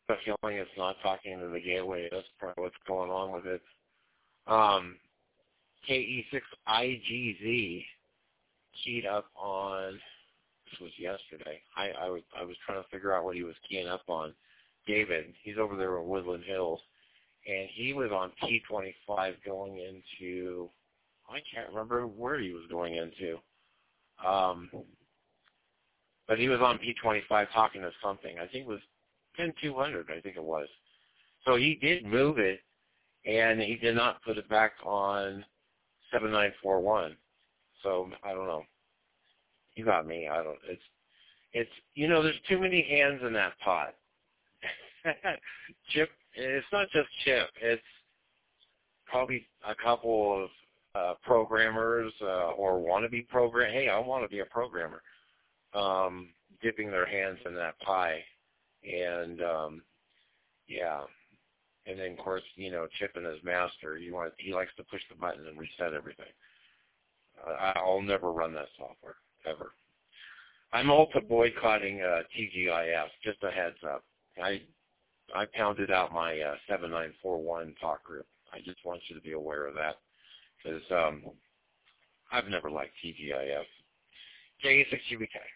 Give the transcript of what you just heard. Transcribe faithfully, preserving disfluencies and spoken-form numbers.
The feeling it's not talking to the gateway. That's probably what's going on with it. Um, K E six I G Z keyed up on, this was yesterday. I, I, was, I was trying to figure out what he was keying up on. David, he's over there in Woodland Hills, and he was on P twenty-five going into, I can't remember where he was going into. Um, but he was on P twenty-five talking to something. I think it was ten two hundred, I think it was. So he did move it, and he did not put it back on seven nine four one. So I don't know. You got me. I don't. It's it's you know there's too many hands in that pot. Chip. It's not just Chip. It's probably a couple of uh, programmers uh, or wannabe program. Hey, I want to be a programmer. Um, dipping their hands in that pie, and um, yeah. And then, of course, you know, Chip and his master, you want, he likes to push the button and reset everything. Uh, I'll never run that software, ever. I'm also boycotting uh, T G I F, just a heads up. I I pounded out my uh, seven nine four one talk group. I just want you to be aware of that, because um, I've never liked T G I F. K E six U B K.